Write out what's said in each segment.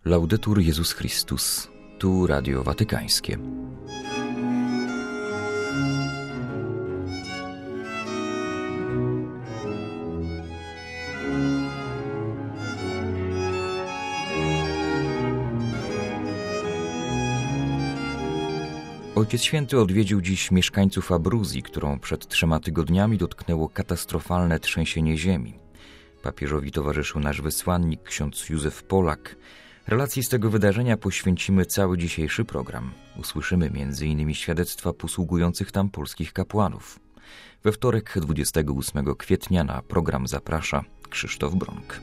Laudetur Jezus Chrystus. Tu Radio Watykańskie. Ojciec Święty odwiedził dziś mieszkańców Abruzji, którą przed 3 tygodniami dotknęło katastrofalne trzęsienie ziemi. Papieżowi towarzyszył nasz wysłannik, ksiądz Józef Polak. Relacji z tego wydarzenia poświęcimy cały dzisiejszy program. Usłyszymy m.in. świadectwa posługujących tam polskich kapłanów. We wtorek 28 kwietnia na program zaprasza Krzysztof Bronk.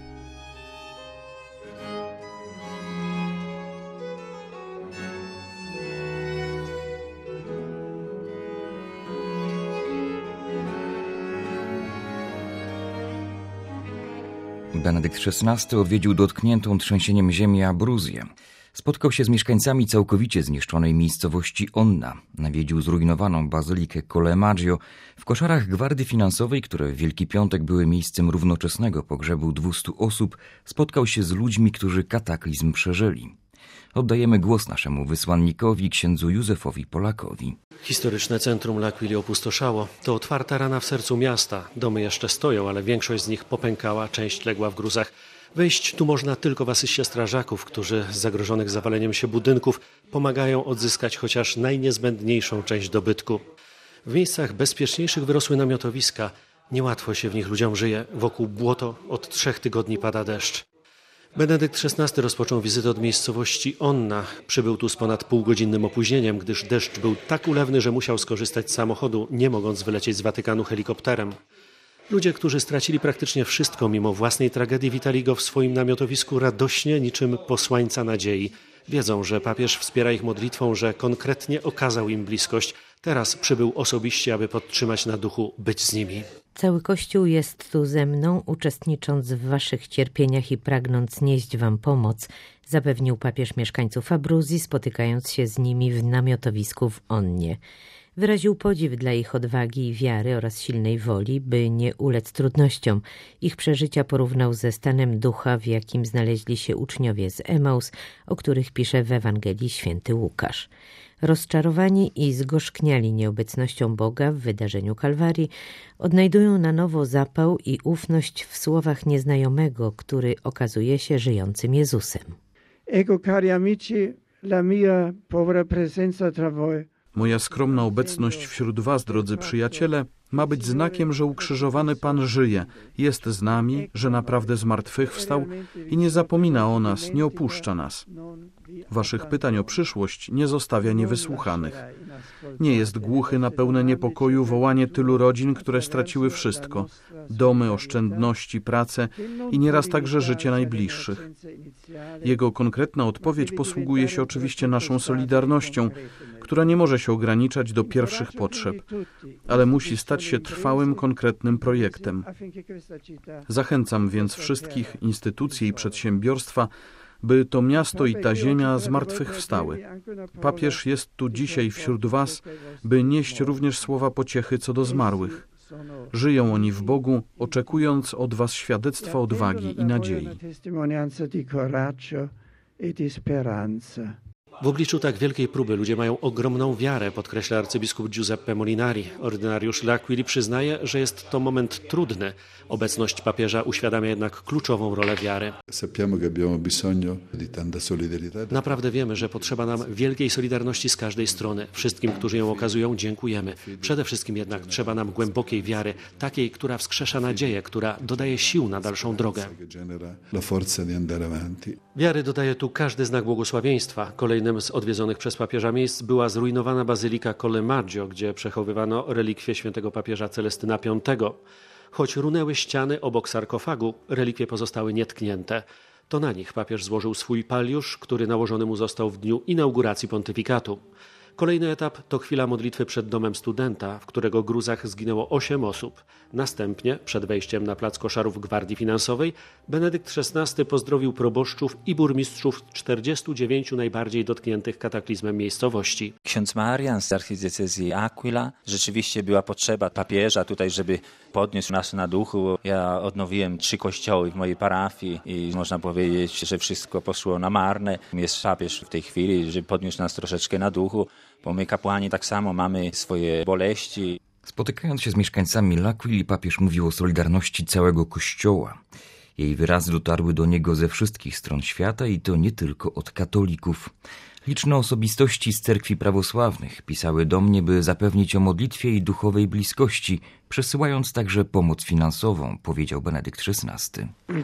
Benedykt XVI odwiedził dotkniętą trzęsieniem ziemi Abruzję. Spotkał się z mieszkańcami całkowicie zniszczonej miejscowości Onna. Nawiedził zrujnowaną bazylikę Colle Maggiore. W koszarach Gwardii Finansowej, które w Wielki Piątek były miejscem równoczesnego pogrzebu 200 osób, spotkał się z ludźmi, którzy kataklizm przeżyli. Oddajemy głos naszemu wysłannikowi, księdzu Józefowi Polakowi. Historyczne centrum L'Aquili opustoszało. To otwarta rana w sercu miasta. Domy jeszcze stoją, ale większość z nich popękała, część legła w gruzach. Wejść tu można tylko w asyście strażaków, którzy z zagrożonych zawaleniem się budynków pomagają odzyskać chociaż najniezbędniejszą część dobytku. W miejscach bezpieczniejszych wyrosły namiotowiska. Niełatwo się w nich ludziom żyje. Wokół błoto, od 3 tygodni pada deszcz. Benedykt XVI rozpoczął wizytę od miejscowości Onna. Przybył tu z ponad półgodzinnym opóźnieniem, gdyż deszcz był tak ulewny, że musiał skorzystać z samochodu, nie mogąc wylecieć z Watykanu helikopterem. Ludzie, którzy stracili praktycznie wszystko mimo własnej tragedii, witali go w swoim namiotowisku radośnie, niczym posłańca nadziei. Wiedzą, że papież wspiera ich modlitwą, że konkretnie okazał im bliskość. Teraz przybył osobiście, aby podtrzymać na duchu, być z nimi. Cały Kościół jest tu ze mną, uczestnicząc w waszych cierpieniach i pragnąc nieść wam pomoc, zapewnił papież mieszkańców Abruzji, spotykając się z nimi w namiotowisku w Onnie. Wyraził podziw dla ich odwagi i wiary oraz silnej woli, by nie ulec trudnościom. Ich przeżycia porównał ze stanem ducha, w jakim znaleźli się uczniowie z Emaus, o których pisze w Ewangelii święty Łukasz. Rozczarowani i zgorzkniali nieobecnością Boga w wydarzeniu Kalwarii, odnajdują na nowo zapał i ufność w słowach nieznajomego, który okazuje się żyjącym Jezusem. Ecco cari amici, la mia povera presenza tra voi. Moja skromna obecność wśród was, drodzy przyjaciele, ma być znakiem, że ukrzyżowany Pan żyje, jest z nami, że naprawdę zmartwychwstał i nie zapomina o nas, nie opuszcza nas. Waszych pytań o przyszłość nie zostawia niewysłuchanych. Nie jest głuchy na pełne niepokoju wołanie tylu rodzin, które straciły wszystko: domy, oszczędności, pracę i nieraz także życie najbliższych. Jego konkretna odpowiedź posługuje się oczywiście naszą solidarnością, która nie może się ograniczać do pierwszych potrzeb, ale musi stać się trwałym, konkretnym projektem. Zachęcam więc wszystkich, instytucje i przedsiębiorstwa, by to miasto i ta ziemia zmartwychwstały. Papież jest tu dzisiaj wśród was, by nieść również słowa pociechy co do zmarłych. Żyją oni w Bogu, oczekując od was świadectwa odwagi i nadziei. W obliczu tak wielkiej próby ludzie mają ogromną wiarę, podkreśla arcybiskup Giuseppe Molinari. Ordynariusz L'Aquili przyznaje, że jest to moment trudny. Obecność papieża uświadamia jednak kluczową rolę wiary. Naprawdę wiemy, że potrzeba nam wielkiej solidarności z każdej strony. Wszystkim, którzy ją okazują, dziękujemy. Przede wszystkim jednak trzeba nam głębokiej wiary, takiej, która wskrzesza nadzieję, która dodaje sił na dalszą drogę. Wiary dodaje tu każdy znak błogosławieństwa. Kolejnym z odwiedzonych przez papieża miejsc była zrujnowana bazylika Colle Maggiore, gdzie przechowywano relikwie świętego papieża Celestyna V. Choć runęły ściany obok sarkofagu, relikwie pozostały nietknięte. To na nich papież złożył swój paliusz, który nałożony mu został w dniu inauguracji pontyfikatu. Kolejny etap to chwila modlitwy przed domem studenta, w którego gruzach zginęło 8 osób. Następnie, przed wejściem na plac koszarów Gwardii Finansowej, Benedykt XVI pozdrowił proboszczów i burmistrzów 49 najbardziej dotkniętych kataklizmem miejscowości. Ksiądz Marian z archidiecezji Aquila. Rzeczywiście była potrzeba papieża tutaj, żeby podniósł nas na duchu. Ja odnowiłem 3 kościoły w mojej parafii i można powiedzieć, że wszystko poszło na marne. Jest papież w tej chwili, że podniósł nas troszeczkę na duchu, bo my kapłani tak samo mamy swoje boleści. Spotykając się z mieszkańcami L'Aquili, papież mówił o solidarności całego Kościoła. Jej wyrazy dotarły do niego ze wszystkich stron świata i to nie tylko od katolików. Liczne osobistości z cerkwi prawosławnych pisały do mnie, by zapewnić o modlitwie i duchowej bliskości, przesyłając także pomoc finansową, powiedział Benedykt XVI.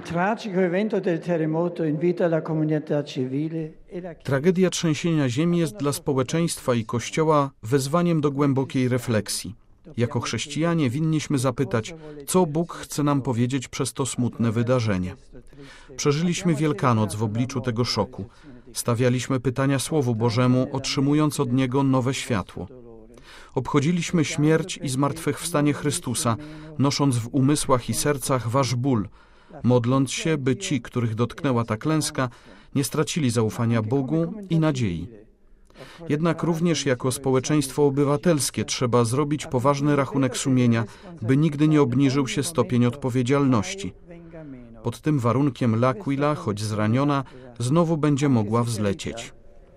Tragedia trzęsienia ziemi jest dla społeczeństwa i Kościoła wezwaniem do głębokiej refleksji. Jako chrześcijanie winniśmy zapytać, co Bóg chce nam powiedzieć przez to smutne wydarzenie. Przeżyliśmy Wielkanoc w obliczu tego szoku. Stawialiśmy pytania Słowu Bożemu, otrzymując od Niego nowe światło. Obchodziliśmy śmierć i zmartwychwstanie Chrystusa, nosząc w umysłach i sercach wasz ból, modląc się, by ci, których dotknęła ta klęska, nie stracili zaufania Bogu i nadziei. Jednak również jako społeczeństwo obywatelskie trzeba zrobić poważny rachunek sumienia, by nigdy nie obniżył się stopień odpowiedzialności. Pod tym warunkiem L'Aquila, choć zraniona, znowu będzie mogła wzlecieć.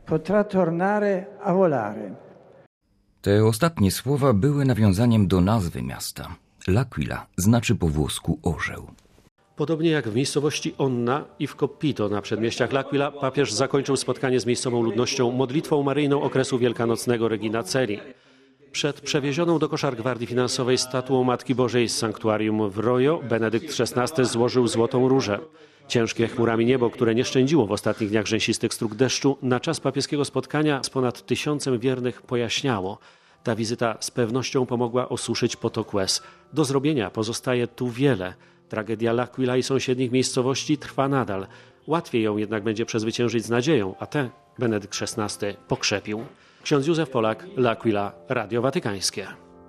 Te ostatnie słowa były nawiązaniem do nazwy miasta. L'Aquila znaczy po włosku orzeł. Podobnie jak w miejscowości Onna i w Coppito na przedmieściach L'Aquila, papież zakończył spotkanie z miejscową ludnością modlitwą maryjną okresu wielkanocnego Regina Coeli. Przed przewiezioną do koszar Gwardii Finansowej statuą Matki Bożej z sanktuarium w Rojo Benedykt XVI złożył złotą różę. Ciężkie chmurami niebo, które nie szczędziło w ostatnich dniach rzęsistych strug deszczu, na czas papieskiego spotkania z ponad 1000 wiernych pojaśniało. Ta wizyta z pewnością pomogła osuszyć potok łez. Do zrobienia pozostaje tu wiele. Tragedia L'Aquila i sąsiednich miejscowości trwa nadal. Łatwiej ją jednak będzie przezwyciężyć z nadzieją, a tę Benedykt XVI pokrzepił. Ksiądz Józef Polak, L'Aquila, Radio Watykańskie.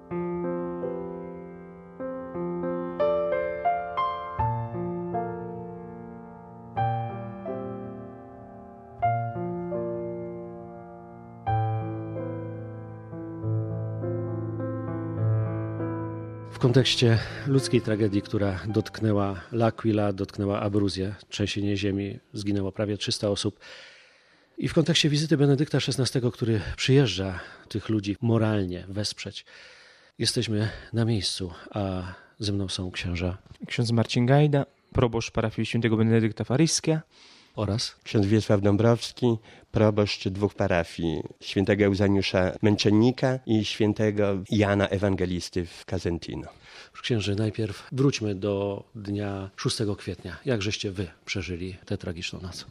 W kontekście ludzkiej tragedii, która dotknęła L'Aquila, dotknęła Abruzję, trzęsienie ziemi, zginęło prawie 300 osób. I w kontekście wizyty Benedykta XVI, który przyjeżdża tych ludzi moralnie wesprzeć, jesteśmy na miejscu, a ze mną są księża. Ksiądz Marcin Gajda, proboszcz parafii świętego Benedykta w Aryskiej. Oraz ksiądz Wiesław Dąbrowski, proboszcz 2 parafii, świętego Euzeniusza Męczennika i świętego Jana Ewangelisty w Casentino. księży, najpierw wróćmy do dnia 6 kwietnia. Jak żeście wy przeżyli tę tragiczną noc?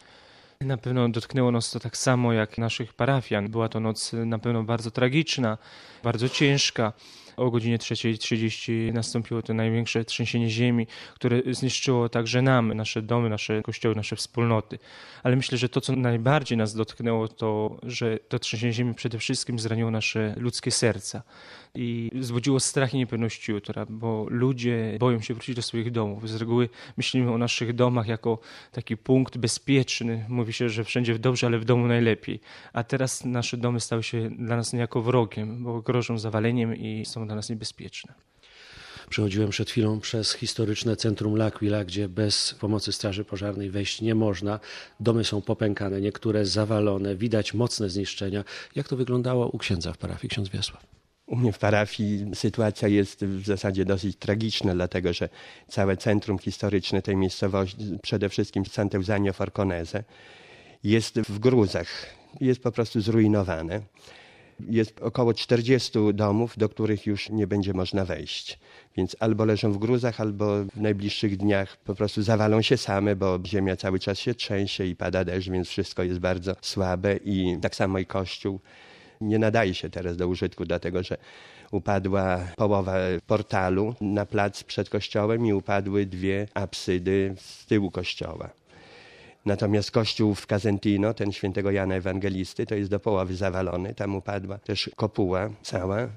Na pewno dotknęło nas to tak samo jak naszych parafian. Była to noc na pewno bardzo tragiczna, bardzo ciężka. O godzinie 3:30 nastąpiło to największe trzęsienie ziemi, które zniszczyło także nam, nasze domy, nasze kościoły, nasze wspólnoty. Ale myślę, że to, co najbardziej nas dotknęło, to, że to trzęsienie ziemi przede wszystkim zraniło nasze ludzkie serca i wzbudziło strach i niepewność jutra, bo ludzie boją się wrócić do swoich domów. Z reguły myślimy o naszych domach jako taki punkt bezpieczny. Mówi się, że wszędzie dobrze, ale w domu najlepiej. A teraz nasze domy stały się dla nas niejako wrogiem, bo grożą zawaleniem i są dla nas niebezpieczne. Przechodziłem przed chwilą przez historyczne centrum L'Aquila, gdzie bez pomocy straży pożarnej wejść nie można. Domy są popękane, niektóre zawalone, widać mocne zniszczenia. Jak to wyglądało u księdza w parafii, ksiądz Wiesław? U mnie w parafii sytuacja jest w zasadzie dosyć tragiczna, dlatego że całe centrum historyczne tej miejscowości, przede wszystkim Sant'Eusanio Forconese, jest w gruzach. Jest po prostu zrujnowane. Jest około 40 domów, do których już nie będzie można wejść. Więc albo leżą w gruzach, albo w najbliższych dniach po prostu zawalą się same, bo ziemia cały czas się trzęsie i pada deszcz, więc wszystko jest bardzo słabe. I tak samo i kościół nie nadaje się teraz do użytku, dlatego że upadła połowa portalu na plac przed kościołem i upadły 2 apsydy z tyłu kościoła. Natomiast kościół w Casentino, ten świętego Jana Ewangelisty, to jest do połowy zawalony. Tam upadła też kopuła cała,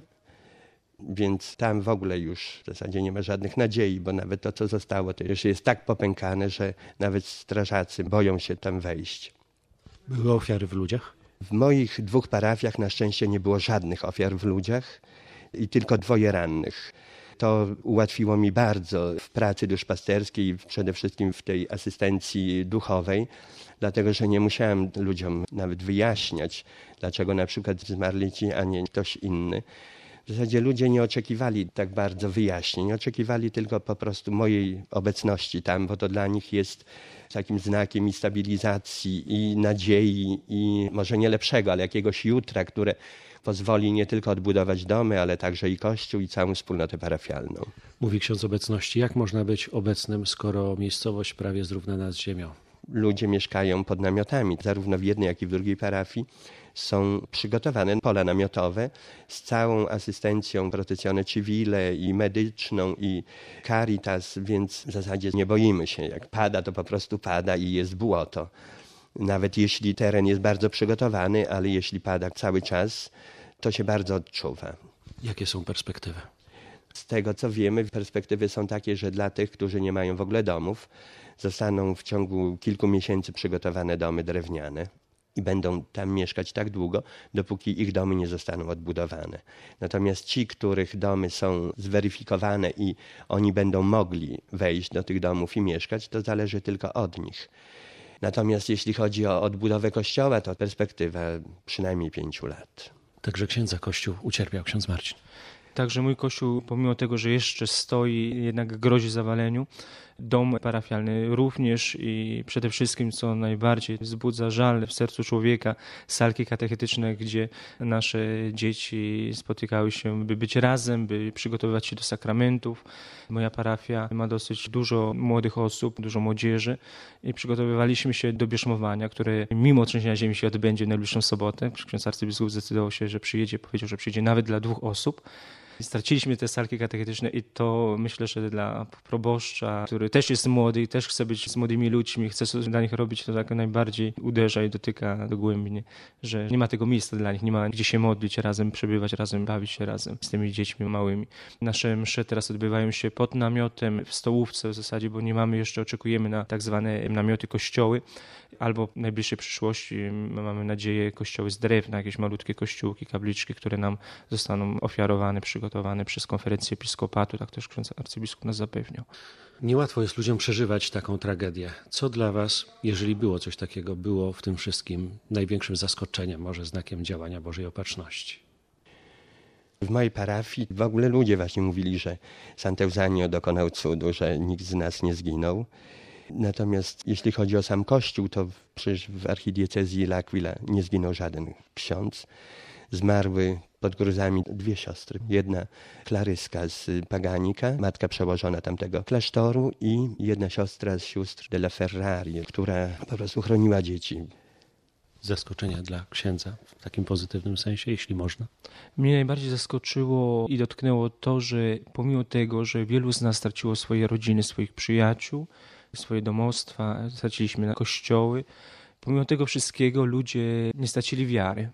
więc tam w ogóle już w zasadzie nie ma żadnych nadziei, bo nawet to, co zostało, to już jest tak popękane, że nawet strażacy boją się tam wejść. Były ofiary w ludziach? W moich 2 parafiach na szczęście nie było żadnych ofiar w ludziach i tylko 2 rannych. To ułatwiło mi bardzo w pracy duszpasterskiej, przede wszystkim w tej asystencji duchowej, dlatego że nie musiałem ludziom nawet wyjaśniać, dlaczego na przykład zmarli ci, a nie ktoś inny. W zasadzie ludzie nie oczekiwali tak bardzo wyjaśnień, oczekiwali tylko po prostu mojej obecności tam, bo to dla nich jest takim znakiem i stabilizacji, i nadziei, i może nie lepszego, ale jakiegoś jutra, które pozwoli nie tylko odbudować domy, ale także i Kościół, i całą wspólnotę parafialną. Mówi ksiądz obecności. Jak można być obecnym, skoro miejscowość prawie zrównana z ziemią? Ludzie mieszkają pod namiotami, zarówno w jednej, jak i w drugiej parafii. Są przygotowane pola namiotowe z całą asystencją protezione civile i medyczną, i Caritas, więc w zasadzie nie boimy się. Jak pada, to po prostu pada i jest błoto. Nawet jeśli teren jest bardzo przygotowany, ale jeśli pada cały czas, to się bardzo odczuwa. Jakie są perspektywy? Z tego co wiemy, perspektywy są takie, że dla tych, którzy nie mają w ogóle domów, zostaną w ciągu kilku miesięcy przygotowane domy drewniane i będą tam mieszkać tak długo, dopóki ich domy nie zostaną odbudowane. Natomiast ci, których domy są zweryfikowane i oni będą mogli wejść do tych domów i mieszkać, to zależy tylko od nich. Natomiast jeśli chodzi o odbudowę kościoła, to perspektywa przynajmniej 5 lat. Także księdza Kościół ucierpiał, ksiądz Marcin. Także mój kościół, pomimo tego, że jeszcze stoi, jednak grozi zawaleniu. Dom parafialny również i przede wszystkim, co najbardziej wzbudza żal w sercu człowieka, salki katechetyczne, gdzie nasze dzieci spotykały się, by być razem, by przygotowywać się do sakramentów. Moja parafia ma dosyć dużo młodych osób, dużo młodzieży i przygotowywaliśmy się do bierzmowania, które mimo trzęsienia ziemi się odbędzie w najbliższą sobotę. Ksiądz arcybiskup zdecydował się, że przyjedzie, powiedział, że przyjedzie nawet dla 2 osób. Straciliśmy te salki katechetyczne i to myślę, że dla proboszcza, który też jest młody i też chce być z młodymi ludźmi, chce coś dla nich robić, to tak najbardziej uderza i dotyka dogłębnie, że nie ma tego miejsca dla nich, nie ma gdzie się modlić razem, przebywać razem, bawić się razem z tymi dziećmi małymi. Nasze msze teraz odbywają się pod namiotem, w stołówce w zasadzie, bo nie mamy jeszcze, oczekujemy na tak zwane namioty kościoły, albo w najbliższej przyszłości mamy nadzieję kościoły z drewna, jakieś malutkie kościółki, kapliczki, które nam zostaną ofiarowane, przygotowane przez konferencję episkopatu, tak też ksiądz arcybiskup nas zapewniał. Niełatwo jest ludziom przeżywać taką tragedię. Co dla was, jeżeli było coś takiego, było w tym wszystkim największym zaskoczeniem, może znakiem działania Bożej Opatrzności? W mojej parafii w ogóle ludzie właśnie mówili, że Sant'Eusanio dokonał cudu, że nikt z nas nie zginął. Natomiast jeśli chodzi o sam Kościół, to przecież w archidiecezji L'Aquila nie zginął żaden ksiądz. Zmarły pod gruzami 2 siostry. Jedna klaryska z Paganika, matka przełożona tamtego klasztoru, i jedna siostra z sióstr della Ferrari, która po prostu chroniła dzieci. Zaskoczenia dla księdza w takim pozytywnym sensie, jeśli można? Mnie najbardziej zaskoczyło i dotknęło to, że pomimo tego, że wielu z nas straciło swoje rodziny, swoich przyjaciół, swoje domostwa, straciliśmy na kościoły, pomimo tego wszystkiego ludzie nie stracili wiary.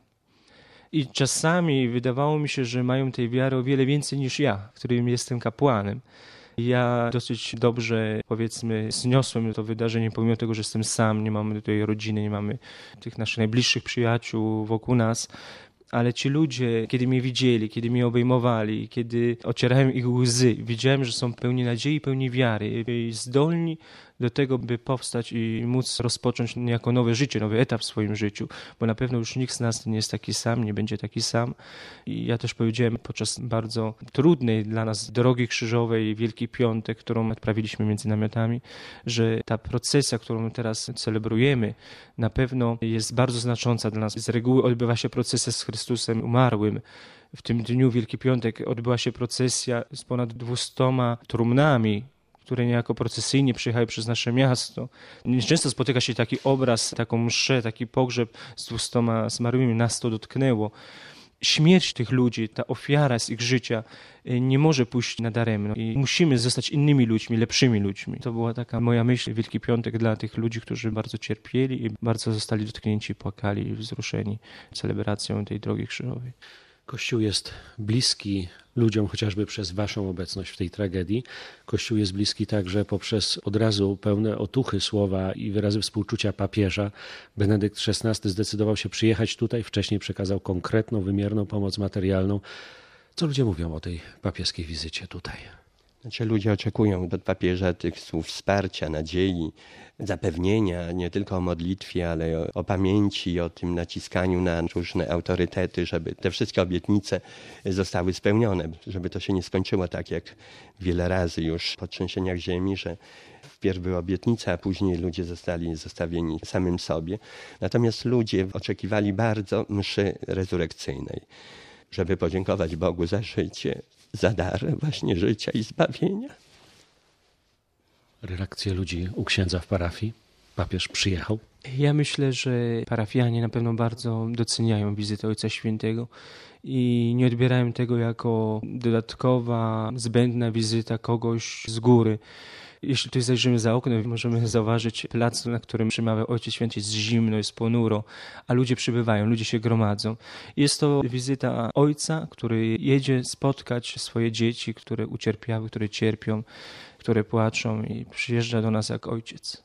I czasami wydawało mi się, że mają tej wiary o wiele więcej niż ja, którym jestem kapłanem. Ja dosyć dobrze, powiedzmy, zniosłem to wydarzenie, pomimo tego, że jestem sam, nie mamy tutaj rodziny, nie mamy tych naszych najbliższych przyjaciół wokół nas. Ale ci ludzie, kiedy mnie widzieli, kiedy mnie obejmowali, kiedy ocierałem ich łzy, widziałem, że są pełni nadziei, pełni wiary i zdolni do tego, by powstać i móc rozpocząć niejako nowe życie, nowy etap w swoim życiu, bo na pewno już nikt z nas nie jest taki sam, nie będzie taki sam. I ja też powiedziałem podczas bardzo trudnej dla nas drogi krzyżowej, Wielki Piątek, którą odprawiliśmy między namiotami, że ta procesja, którą teraz celebrujemy, na pewno jest bardzo znacząca dla nas. Z reguły odbywa się procesja z Chrystusem umarłym. W tym dniu Wielki Piątek odbyła się procesja z ponad 200 trumnami, które niejako procesyjnie przyjechały przez nasze miasto. Nieczęsto spotyka się taki obraz, taką mszę, taki pogrzeb z 200 zmarłymi. Nas to dotknęło. Śmierć tych ludzi, ta ofiara z ich życia nie może pójść nadaremno i musimy zostać innymi ludźmi, lepszymi ludźmi. To była taka moja myśl, Wielki Piątek dla tych ludzi, którzy bardzo cierpieli i bardzo zostali dotknięci, płakali i wzruszeni celebracją tej drogi krzyżowej. Kościół jest bliski ludziom chociażby przez waszą obecność w tej tragedii. Kościół jest bliski także poprzez od razu pełne otuchy słowa i wyrazy współczucia papieża. Benedykt XVI zdecydował się przyjechać tutaj, wcześniej przekazał konkretną, wymierną pomoc materialną. Co ludzie mówią o tej papieskiej wizycie tutaj? Znaczy, ludzie oczekują od papieża tych słów wsparcia, nadziei, zapewnienia nie tylko o modlitwie, ale o pamięci, o tym naciskaniu na różne autorytety, żeby te wszystkie obietnice zostały spełnione, żeby to się nie skończyło tak jak wiele razy już po trzęsieniach ziemi, że wpierw były obietnice, a później ludzie zostali zostawieni samym sobie. Natomiast ludzie oczekiwali bardzo mszy rezurekcyjnej, żeby podziękować Bogu za życie, za dar właśnie życia i zbawienia. Reakcje ludzi u księdza w parafii? Papież przyjechał? Ja myślę, że parafianie na pewno bardzo doceniają wizytę Ojca Świętego i nie odbierają tego jako dodatkowa, zbędna wizyta kogoś z góry. Jeśli tutaj zajrzymy za okno, możemy zauważyć plac, na którym przemawia Ojciec Święty, jest zimno, jest ponuro, a ludzie przybywają, ludzie się gromadzą. Jest to wizyta Ojca, który jedzie spotkać swoje dzieci, które ucierpiały, które cierpią, które płaczą i przyjeżdża do nas jak Ojciec.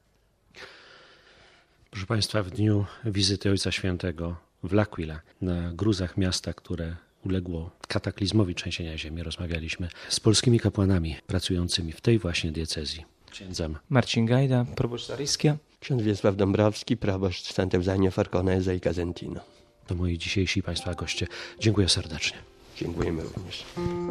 Proszę Państwa, w dniu wizyty Ojca Świętego w L'Aquila, na gruzach miasta, które uległo kataklizmowi trzęsienia ziemi, rozmawialiśmy z polskimi kapłanami pracującymi w tej właśnie diecezji. Księdzem Marcin Gajda, proboszcz Zaryski. Ksiądz Wiesław Dąbrowski, proboszcz Sant'Eusanio Forconese i Casentino. To moi dzisiejsi Państwa goście. Dziękuję serdecznie. Dziękujemy również.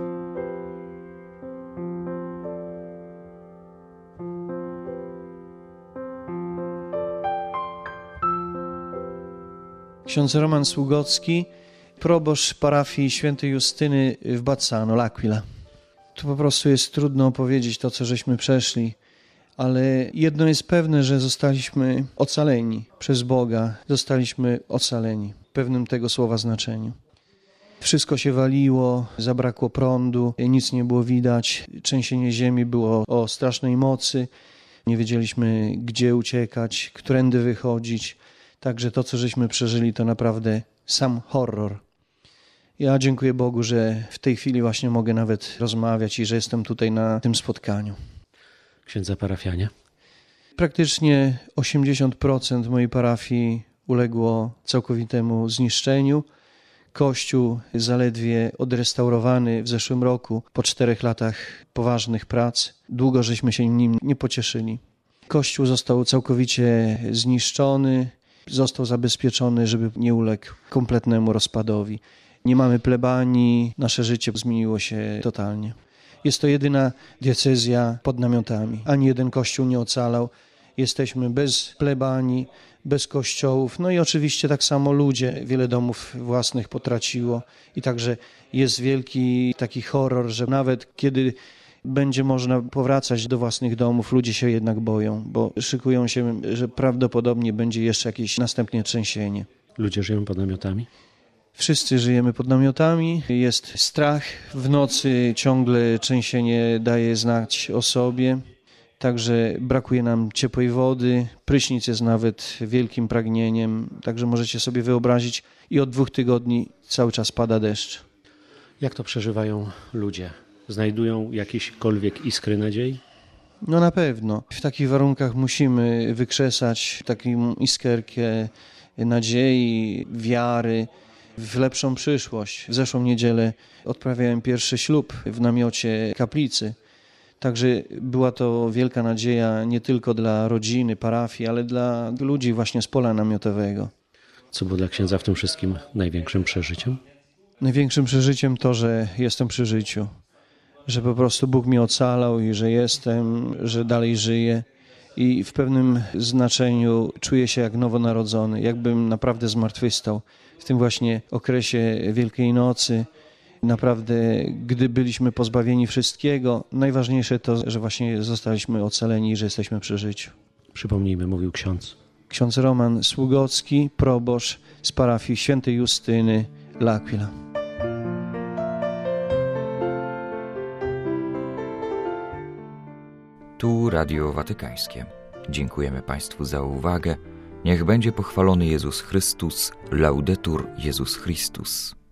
Ksiądz Roman Sługocki, proboszcz parafii świętej Justyny w Bazzano, L'Aquila. Tu po prostu jest trudno opowiedzieć to, co żeśmy przeszli, ale jedno jest pewne, że zostaliśmy ocaleni przez Boga, zostaliśmy ocaleni w pewnym tego słowa znaczeniu. Wszystko się waliło, zabrakło prądu, nic nie było widać, trzęsienie ziemi było o strasznej mocy, nie wiedzieliśmy, gdzie uciekać, którędy wychodzić. Także to, co żeśmy przeżyli, to naprawdę sam horror. Ja dziękuję Bogu, że w tej chwili właśnie mogę nawet rozmawiać i że jestem tutaj na tym spotkaniu. Księdza parafianie? Praktycznie 80% mojej parafii uległo całkowitemu zniszczeniu. Kościół zaledwie odrestaurowany w zeszłym roku po 4 latach poważnych prac. Długo żeśmy się nim nie pocieszyli. Kościół został całkowicie zniszczony, został zabezpieczony, żeby nie uległ kompletnemu rozpadowi. Nie mamy plebanii, nasze życie zmieniło się totalnie. Jest to jedyna diecezja pod namiotami. Ani jeden kościół nie ocalał. Jesteśmy bez plebanii, bez kościołów. No i oczywiście tak samo ludzie wiele domów własnych potraciło. I także jest wielki taki horror, że nawet kiedy będzie można powracać do własnych domów, ludzie się jednak boją, bo szykują się, że prawdopodobnie będzie jeszcze jakieś następne trzęsienie. Ludzie żyją pod namiotami? Wszyscy żyjemy pod namiotami, jest strach, w nocy ciągle trzęsienie daje znać o sobie, także brakuje nam ciepłej wody, prysznic jest nawet wielkim pragnieniem, także możecie sobie wyobrazić i od 2 tygodni cały czas pada deszcz. Jak to przeżywają ludzie? Znajdują jakiekolwiek iskry nadziei? No na pewno. W takich warunkach musimy wykrzesać taką iskierkę nadziei, wiary w lepszą przyszłość. W zeszłą niedzielę odprawiałem pierwszy ślub w namiocie kaplicy. Także była to wielka nadzieja nie tylko dla rodziny, parafii, ale dla ludzi właśnie z pola namiotowego. Co było dla księdza w tym wszystkim największym przeżyciem? Największym przeżyciem to, że jestem przy życiu. Że po prostu Bóg mnie ocalał i że jestem, że dalej żyję. I w pewnym znaczeniu czuję się jak nowonarodzony, jakbym naprawdę zmartwychwstał. W tym właśnie okresie Wielkiej Nocy, naprawdę, gdy byliśmy pozbawieni wszystkiego, najważniejsze to, że właśnie zostaliśmy ocaleni i że jesteśmy przy życiu. Przypomnijmy, mówił ksiądz. Ksiądz Roman Sługocki, proboszcz z parafii świętej Justyny, L'Aquila. Tu Radio Watykańskie. Dziękujemy Państwu za uwagę. Niech będzie pochwalony Jezus Chrystus. Laudetur Jezus Chrystus.